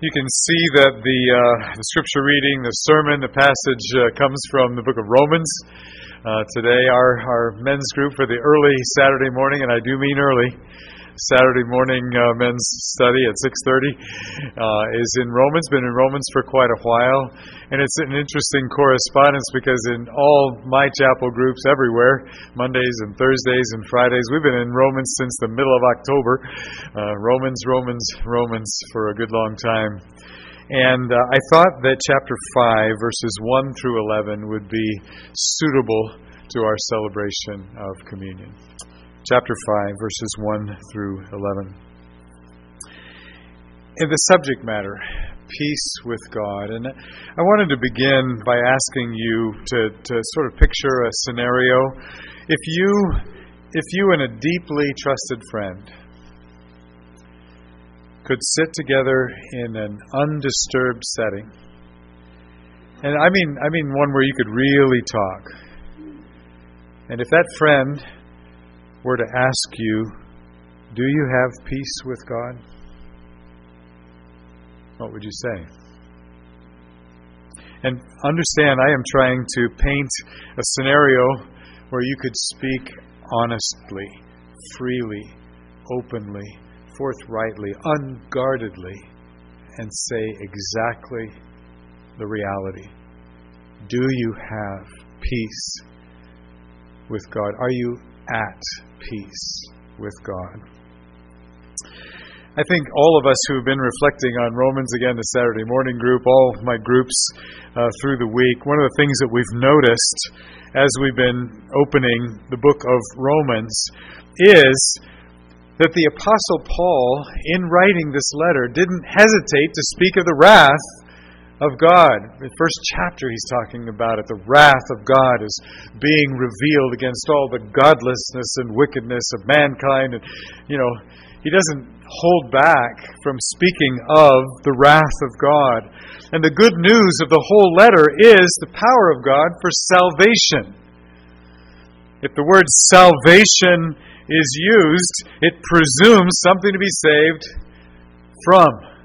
You can see that the scripture reading, the sermon, the passage comes from the book of Romans. Today our men's group for the early Saturday morning, and I do mean early, Saturday morning men's study at 6:30 is in Romans, been in Romans for quite a while. And it's an interesting correspondence because in all my chapel groups everywhere, Mondays and Thursdays and Fridays, we've been in Romans since the middle of October. Romans for a good long time. And I thought that chapter 5, verses 1 through 11 would be suitable to our celebration of communion. Chapter 5, verses 1 through 11. In the subject matter, peace with God. And I wanted to begin by asking you to sort of picture a scenario. If you and a deeply trusted friend could sit together in an undisturbed setting, and I mean one where you could really talk. And if that friend were to ask you, do you have peace with God? What would you say? And understand, I am trying to paint a scenario where you could speak honestly, freely, openly, forthrightly, unguardedly, and say exactly the reality. Do you have peace with God? Are you at peace with God? I think all of us who have been reflecting on Romans, again, the Saturday morning group, all my groups through the week, one of the things that we've noticed as we've been opening the book of Romans is that the Apostle Paul, in writing this letter, didn't hesitate to speak of the wrath of God. In the first chapter he's talking about it. The wrath of God is being revealed against all the godlessness and wickedness of mankind. And, he doesn't hold back from speaking of the wrath of God. And the good news of the whole letter is the power of God for salvation. If the word salvation is used, it presumes something to be saved from.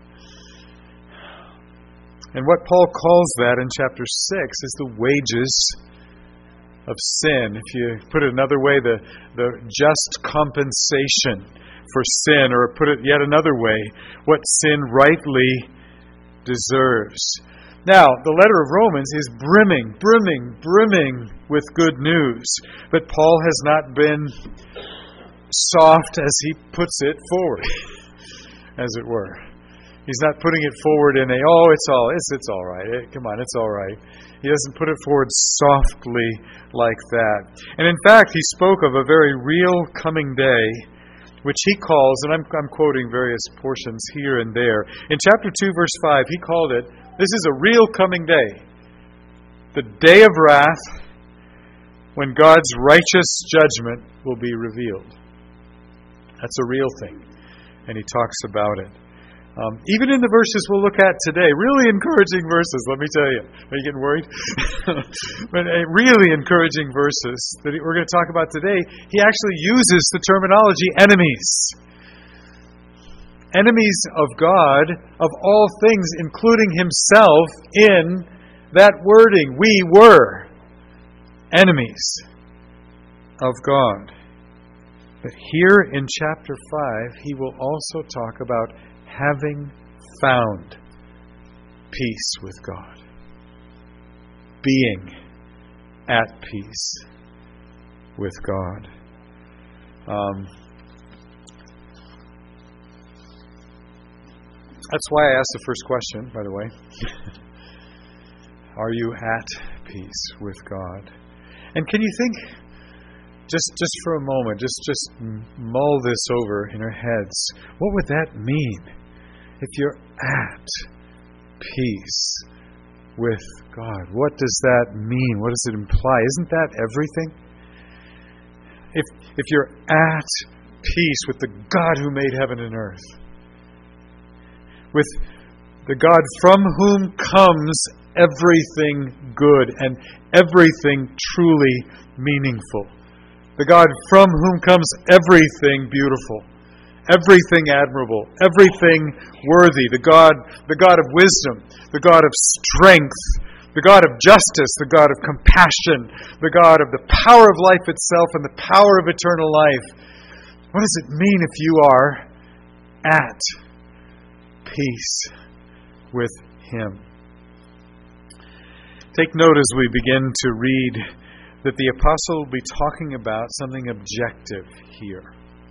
And what Paul calls that in chapter 6 is the wages of sin. If you put it another way, the just compensation for sin, or put it yet another way, what sin rightly deserves. Now, the letter of Romans is brimming with good news. But Paul has not been soft, as he puts it, forward, as it were. He's not putting it forward in it's all right. Come on, it's all right. He doesn't put it forward softly like that. And in fact, he spoke of a very real coming day, which he calls, and I'm quoting various portions here and there. In chapter 2, verse 5, he called it, this is a real coming day. The day of wrath, when God's righteous judgment will be revealed. That's a real thing. And he talks about it. Even in the verses we'll look at today, really encouraging verses, let me tell you. Are you getting worried? But really encouraging verses that we're going to talk about today, he actually uses the terminology enemies. Enemies of God, of all things, including himself, in that wording. We were enemies of God. But here in chapter 5, he will also talk about having found peace with God. Being at peace with God. That's why I asked the first question, by the way. Are you at peace with God? And can you think, just for a moment, just mull this over in our heads. What would that mean? If you're at peace with God, what does that mean? What does it imply? Isn't that everything? If you're at peace with the God who made heaven and earth, with the God from whom comes everything good and everything truly meaningful, the God from whom comes everything beautiful everything admirable, everything worthy, the God of wisdom, the God of strength, the God of justice, the God of compassion, the God of the power of life itself and the power of eternal life. What does it mean if you are at peace with Him? Take note as we begin to read that the apostle will be talking about something objective here.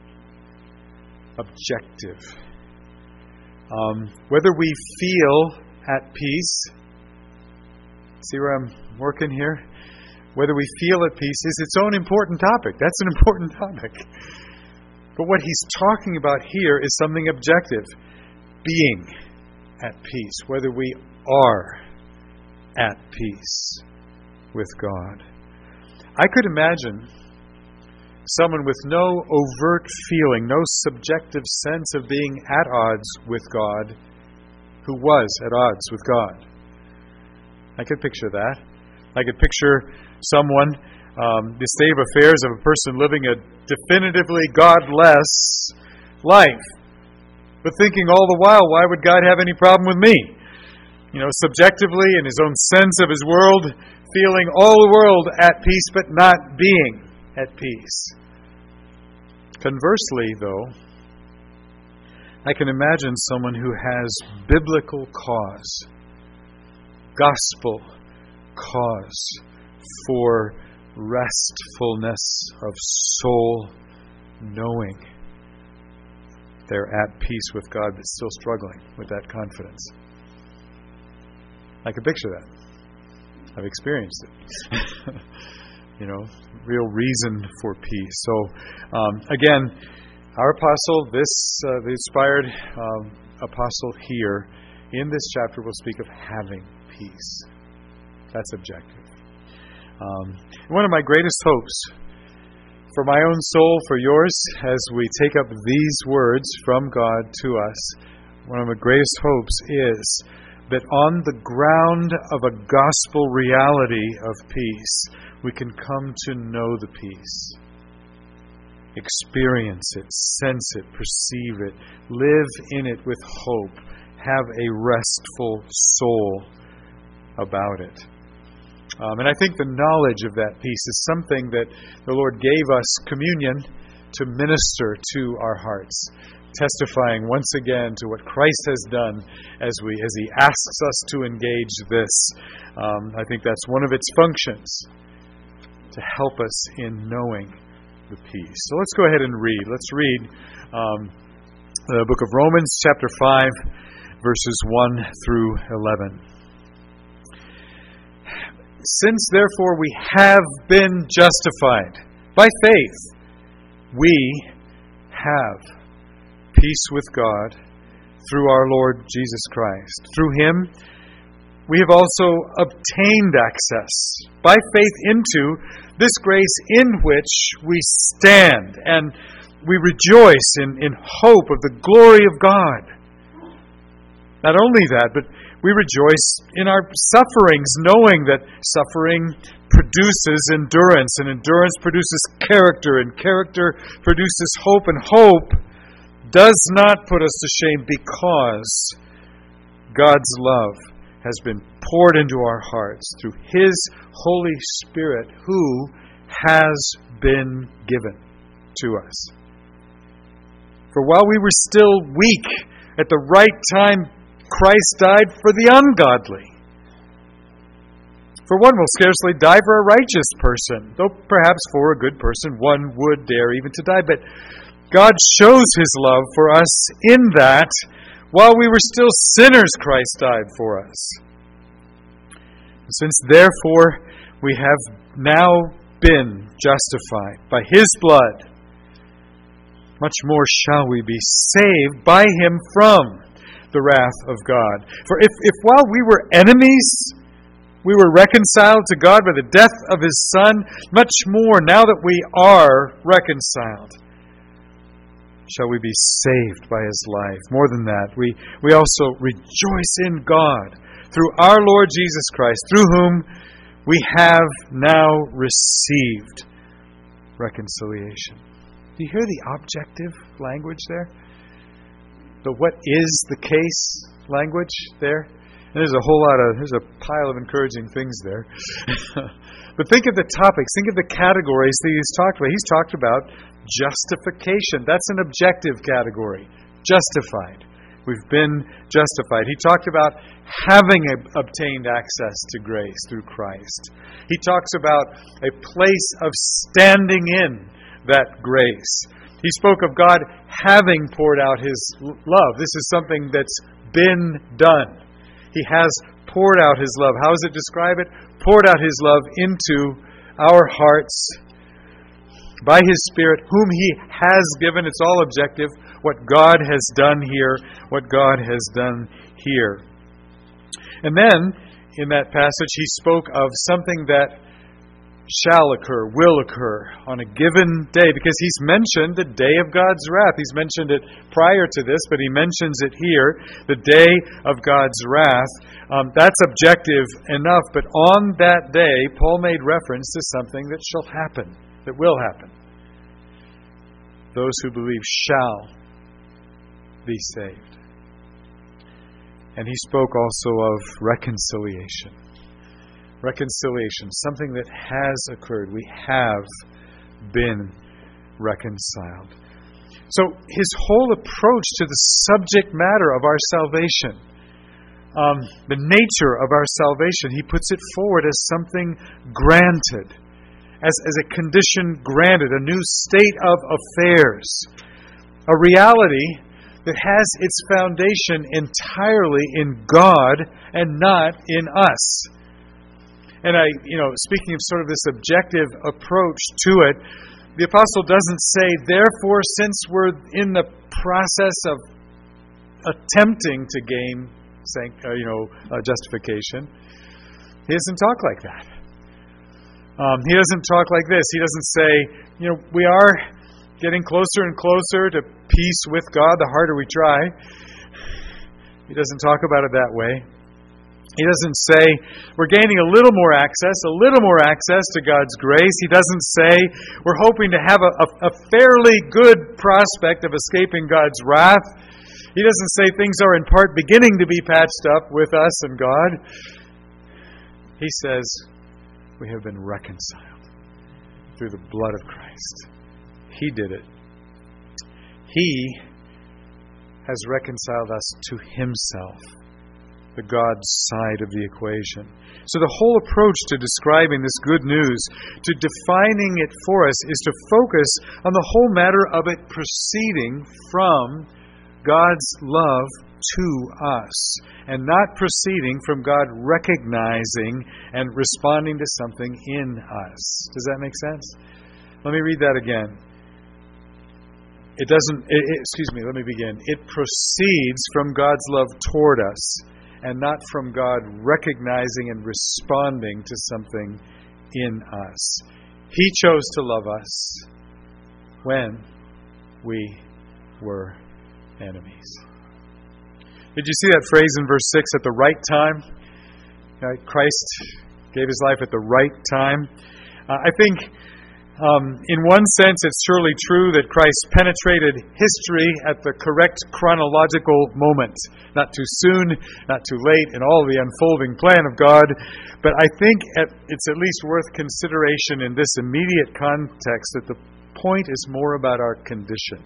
Objective. Whether we feel at peace, see where I'm working here? Whether we feel at peace is its own important topic. That's an important topic. But what he's talking about here is something objective. Being at peace. Whether we are at peace with God. I could imagine someone with no overt feeling, no subjective sense of being at odds with God, who was at odds with God. I could picture that. I could picture someone, the state of affairs of a person living a definitively godless life, but thinking all the while, why would God have any problem with me? Subjectively, in his own sense of his world, feeling all the world at peace, but not being at peace. Conversely, though, I can imagine someone who has biblical cause, gospel cause for restfulness of soul, knowing they're at peace with God, but still struggling with that confidence. I can picture that. I've experienced it. Real reason for peace. So, again, our apostle, the inspired apostle here, in this chapter will speak of having peace. That's objective. One of my greatest hopes for my own soul, for yours, as we take up these words from God to us, one of my greatest hopes is that on the ground of a gospel reality of peace, we can come to know the peace. Experience it, sense it, perceive it, live in it with hope, have a restful soul about it. And I think the knowledge of that peace is something that the Lord gave us communion to minister to our hearts, testifying once again to what Christ has done as He asks us to engage this. I think that's one of its functions, to help us in knowing the peace. So let's go ahead and read. Let's read the book of Romans, chapter 5, verses 1 through 11. Since therefore we have been justified by faith, we have peace with God through our Lord Jesus Christ. Through Him, we have also obtained access by faith into this grace in which we stand, and we rejoice in hope of the glory of God. Not only that, but we rejoice in our sufferings, knowing that suffering produces endurance, and endurance produces character, and character produces hope, and hope does not put us to shame, because God's love has been poured into our hearts through His Holy Spirit, who has been given to us. For while we were still weak, at the right time Christ died for the ungodly. For one will scarcely die for a righteous person, though perhaps for a good person one would dare even to die. But God shows His love for us in that, while we were still sinners, Christ died for us. Since therefore we have now been justified by His blood, much more shall we be saved by Him from the wrath of God. For if while we were enemies, we were reconciled to God by the death of His Son, much more, now that we are reconciled, shall we be saved by His life. More than that, we also rejoice in God through our Lord Jesus Christ, through whom we have now received reconciliation. Do you hear the objective language there? The what is the case language there? And there's a pile of encouraging things there. But think of the topics, think of the categories that he's talked about. He's talked about justification. That's an objective category. Justified. We've been justified. He talked about having obtained access to grace through Christ. He talks about a place of standing in that grace. He spoke of God having poured out His love. This is something that's been done. He has poured out His love. How does it describe it? Poured out His love into our hearts by His Spirit, whom He has given. It's all objective. What God has done here, what God has done here. And then, in that passage, he spoke of something that shall occur, will occur on a given day, because he's mentioned the day of God's wrath. He's mentioned it prior to this, but he mentions it here, the day of God's wrath. That's objective enough, but on that day, Paul made reference to something that shall happen, that will happen. Those who believe shall be saved. And he spoke also of reconciliation. Reconciliation, something that has occurred. We have been reconciled. So his whole approach to the subject matter of our salvation, the nature of our salvation, he puts it forward as something granted, as a condition granted, a new state of affairs, a reality that has its foundation entirely in God and not in us. And speaking of sort of this objective approach to it, the apostle doesn't say, therefore, since we're in the process of attempting to gain justification, he doesn't talk like that. He doesn't talk like this. He doesn't say, we are getting closer and closer to peace with God the harder we try. He doesn't talk about it that way. He doesn't say we're gaining a little more access to God's grace. He doesn't say we're hoping to have a fairly good prospect of escaping God's wrath. He doesn't say things are in part beginning to be patched up with us and God. He says we have been reconciled through the blood of Christ. He did it. He has reconciled us to Himself, the God side of the equation. So the whole approach to describing this good news, to defining it for us, is to focus on the whole matter of it proceeding from God's love to us, and not proceeding from God recognizing and responding to something in us. Does that make sense? Let me read that again. Let me begin. It proceeds from God's love toward us, and not from God recognizing and responding to something in us. He chose to love us when we were enemies. Did you see that phrase in verse 6, at the right time? Christ gave His life at the right time. I think in one sense it's surely true that Christ penetrated history at the correct chronological moment. Not too soon, not too late in all the unfolding plan of God. But I think it's at least worth consideration in this immediate context that the point is more about our condition.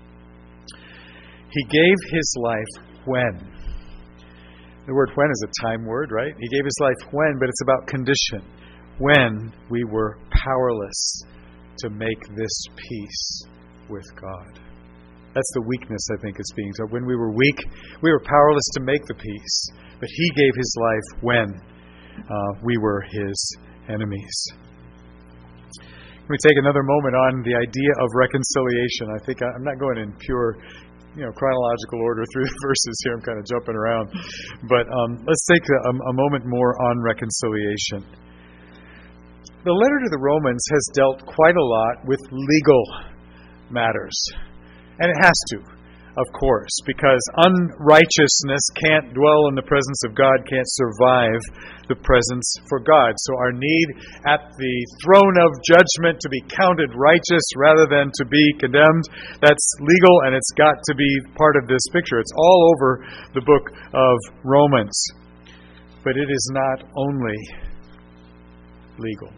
He gave His life when? The word when is a time word, right? He gave His life when, but it's about condition. When we were powerless to make this peace with God. That's the weakness, I think, it's being told. When we were weak, we were powerless to make the peace. But He gave His life when we were His enemies. Let me take another moment on the idea of reconciliation. I think I'm not going in pure chronological order through the verses here. I'm kind of jumping around. But let's take a moment more on reconciliation. The letter to the Romans has dealt quite a lot with legal matters. And it has to. of course, because unrighteousness can't dwell in the presence of God, can't survive the presence for God. So our need at the throne of judgment to be counted righteous rather than to be condemned, that's legal, and it's got to be part of this picture. It's all over the book of Romans. But it is not only legal.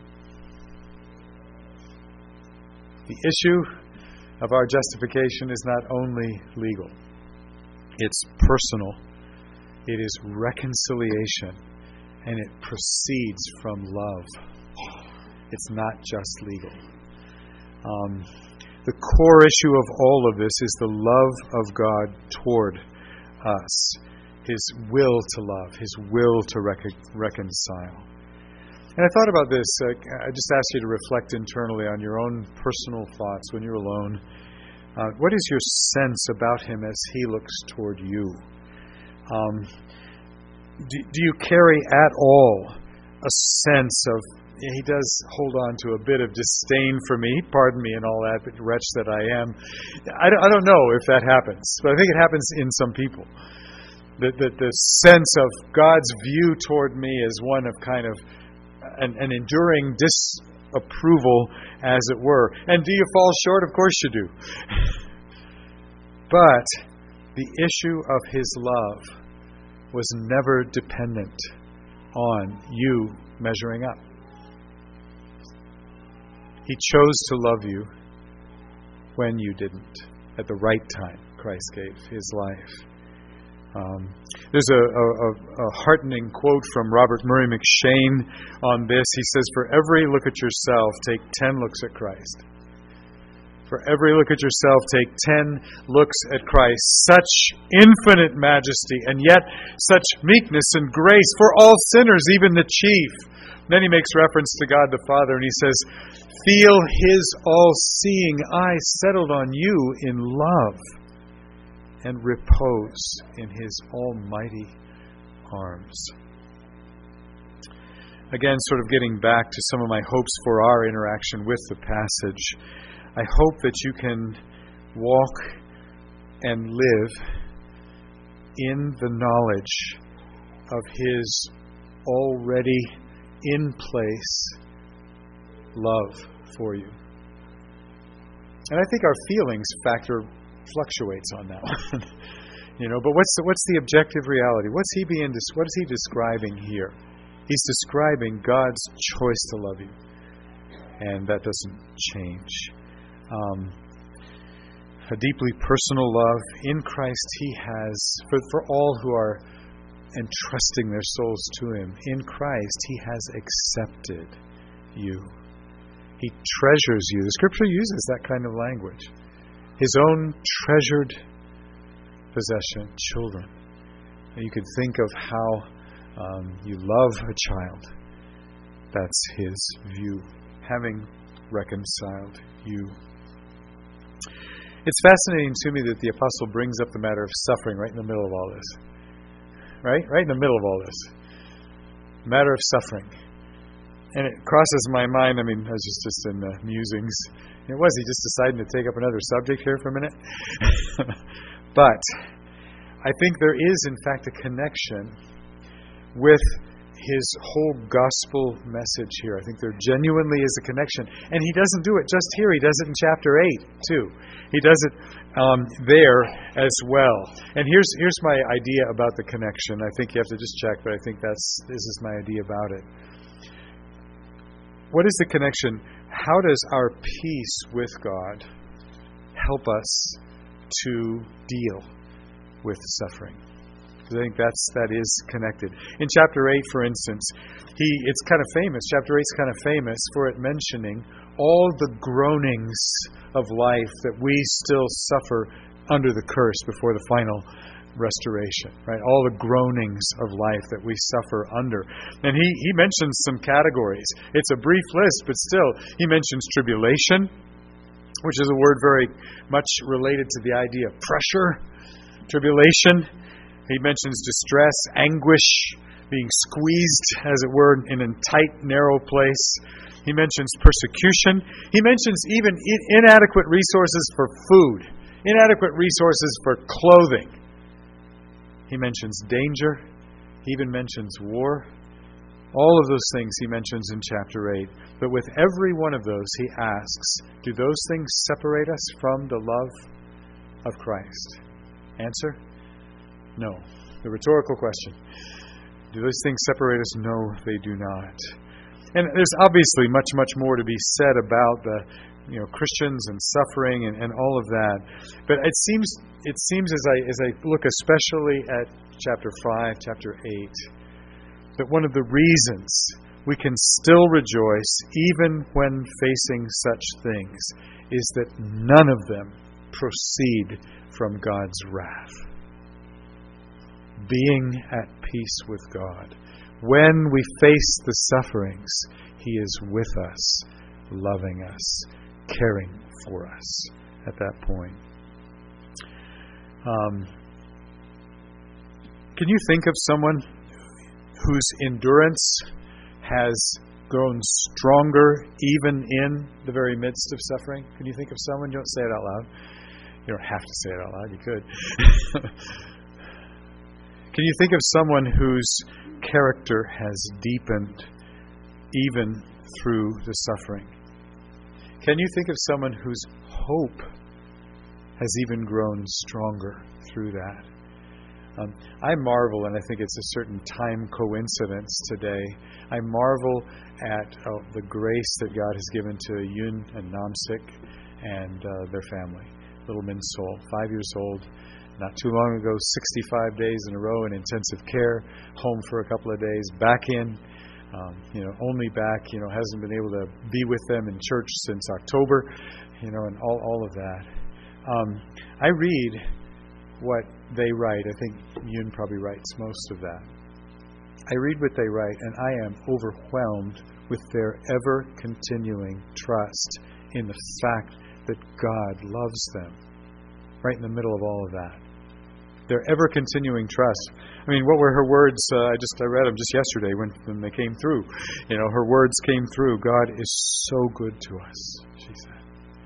The issue of our justification is not only legal. It's personal. It is reconciliation. And it proceeds from love. It's not just legal. The core issue of all of this is the love of God toward us. His will to love. His will to reconcile. And I thought about this. I just asked you to reflect internally on your own personal thoughts when you're alone. What is your sense about Him as He looks toward you? Do you carry at all a sense of, He does hold on to a bit of disdain for me, pardon me and all that, but wretch that I am. I don't know if that happens, but I think it happens in some people. The sense of God's view toward me as one of kind of an enduring disapproval, as it were. And do you fall short? Of course you do. But the issue of His love was never dependent on you measuring up. He chose to love you when you didn't. At the right time, Christ gave His life. There's a heartening quote from Robert Murray McShane on this. He says, "For every look at yourself, take 10 looks at Christ. For every look at yourself, take 10 looks at Christ. Such infinite majesty, and yet such meekness and grace for all sinners, even the chief." Then he makes reference to God the Father, and he says, "Feel His all-seeing eye settled on you in love, and repose in His almighty arms." Again, sort of getting back to some of my hopes for our interaction with the passage, I hope that you can walk and live in the knowledge of His already in place love for you. And I think our feelings factor fluctuates on that one. But what's the objective reality? What is he describing here? He's describing God's choice to love you. And that doesn't change. A deeply personal love in Christ He has, for all who are entrusting their souls to Him, in Christ He has accepted you. He treasures you. The Scripture uses that kind of language. His own treasured possession, children. And you could think of how you love a child. That's His view, having reconciled you. It's fascinating to me that the Apostle brings up the matter of suffering right in the middle of all this. Right in the middle of all this. Matter of suffering. And it crosses my mind, I was just in the musings. Was he just deciding to take up another subject here for a minute? But I think there is, in fact, a connection with his whole gospel message here. I think there genuinely is a connection. And he doesn't do it just here. He does it in chapter 8, too. He does it there as well. And here's my idea about the connection. I think you have to just check, but I think this is my idea about it. What is the connection? How does our peace with God help us to deal with suffering? Because I think that is connected. In chapter 8, for instance, it's kind of famous. Chapter 8 is kind of famous for it mentioning all the groanings of life that we still suffer under the curse before the final restoration, right? All the groanings of life that we suffer under. And he mentions some categories. It's a brief list, but still, he mentions tribulation, which is a word very much related to the idea of pressure, tribulation. He mentions distress, anguish, being squeezed, as it were, in a tight, narrow place. He mentions persecution. He mentions even inadequate resources for food. inadequate resources for clothing. He mentions danger. He even mentions war. All of those things he mentions in chapter 8. But with every one of those, he asks, do those things separate us from the love of Christ? Answer, no. The rhetorical question. Do those things separate us? No, they do not. And there's obviously much, much more to be said about the Christians and suffering and all of that. But it seems as I look especially at chapter 5, chapter 8, that one of the reasons we can still rejoice even when facing such things is that none of them proceed from God's wrath. Being at peace with God. When we face the sufferings, He is with us, loving us, caring for us at that point. Can you think of someone whose endurance has grown stronger even in the very midst of suffering? Can you think of someone? You don't say it out loud. You don't have to say it out loud. You could. Can you think of someone whose character has deepened even through the suffering? Can you think of someone whose hope has even grown stronger through that? I marvel, and I think it's a certain time coincidence today, I marvel at the grace that God has given to Yun and Namsik and their family. Little Min Sol, 5 years old, not too long ago, 65 days in a row in intensive care, home for a couple of days, back in, only back, hasn't been able to be with them in church since October, and all of that. I read what they write. I think Yun probably writes most of that. I read what they write, and I am overwhelmed with their ever-continuing trust in the fact that God loves them, right in the middle of all of that. Their ever-continuing trust. I mean, what were her words? I read them just yesterday when they came through. Her words came through. God is so good to us, she said.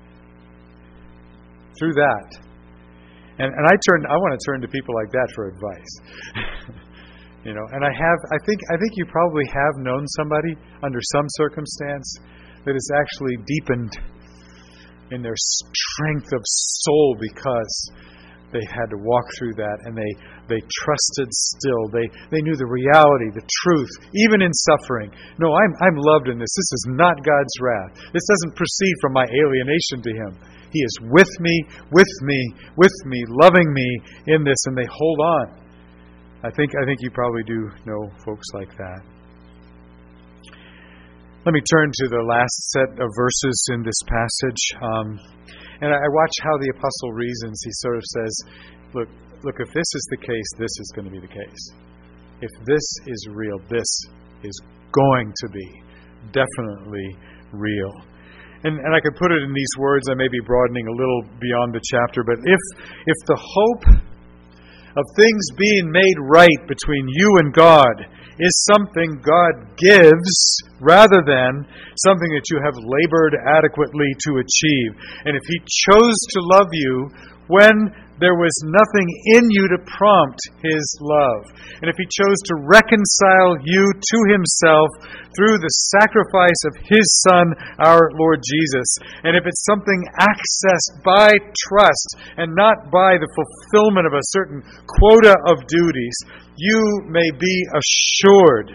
Through that. And I want to turn to people like that for advice. And I think you probably have known somebody under some circumstance that has actually deepened in their strength of soul because they had to walk through that, and they trusted still. They knew the reality, the truth, even in suffering. No, I'm loved in this. This is not God's wrath. This doesn't proceed from my alienation to Him. He is with me, loving me in this, and they hold on. I think you probably do know folks like that. Let me turn to the last set of verses in this passage. And I watch how the apostle reasons. He sort of says, look, if this is the case, this is going to be the case. If this is real, this is going to be definitely real. And I could put it in these words. I may be broadening a little beyond the chapter, but if the hope of things being made right between you and God is something God gives rather than something that you have labored adequately to achieve. And if He chose to love you when there was nothing in you to prompt His love, and if He chose to reconcile you to Himself through the sacrifice of His Son, our Lord Jesus, and if it's something accessed by trust and not by the fulfillment of a certain quota of duties, you may be assured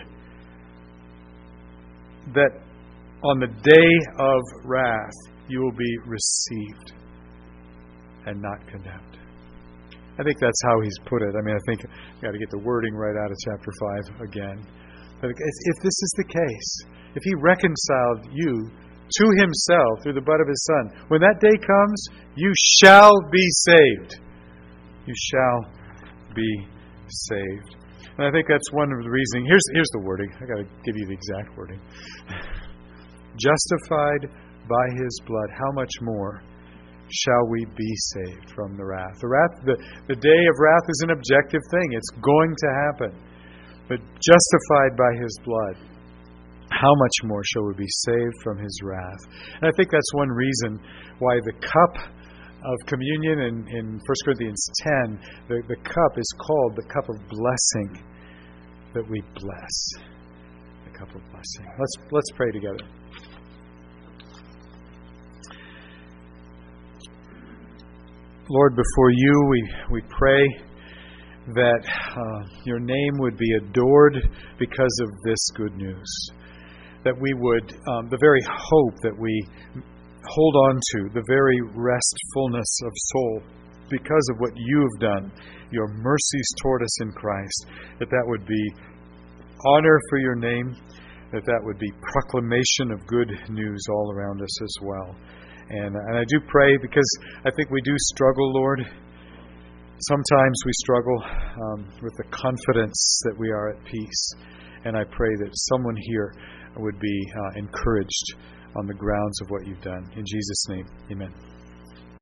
that on the day of wrath you will be received and not condemned. I think that's how he's put it. I mean, I think I've got to get the wording right out of chapter 5 again. But if this is the case, if He reconciled you to Himself through the blood of His Son, when that day comes, you shall be saved. You shall be saved. And I think that's one of the reasons. Here's the wording. I've got to give you the exact wording. Justified by His blood, how much more shall we be saved from the wrath? The day of wrath is an objective thing. It's going to happen. But justified by His blood, how much more shall we be saved from His wrath? And I think that's one reason why the cup of communion in 1 Corinthians 10, the cup is called the cup of blessing that we bless. The cup of blessing. Let's pray together. Lord, before you we pray that your name would be adored because of this good news. That we would, the very hope that we hold on to, the very restfulness of soul, because of what you have done, your mercies toward us in Christ, that would be honor for your name, that would be proclamation of good news all around us as well. And I do pray, because I think we do struggle, Lord. Sometimes we struggle with the confidence that we are at peace. And I pray that someone here would be encouraged on the grounds of what you've done. In Jesus' name, amen.